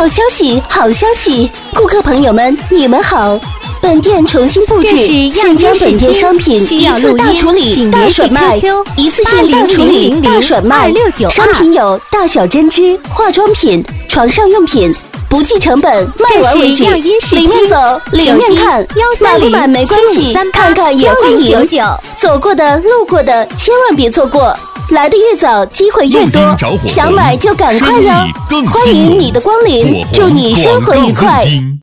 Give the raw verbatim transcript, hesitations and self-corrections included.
好消息，好消息！顾客朋友们，你们好！本店重新布置，现将本店商品一次大处理、大甩卖，一次性大处理、大甩卖。商品有大小针织、化妆品、床上用品，不计成本，卖完为止。里面走，里面看，买不买没关系，看看也欢迎。走过的、路过的，千万别错过。来的越早，机会越多，想买就赶快哟！欢迎你的光临，祝你生活愉快。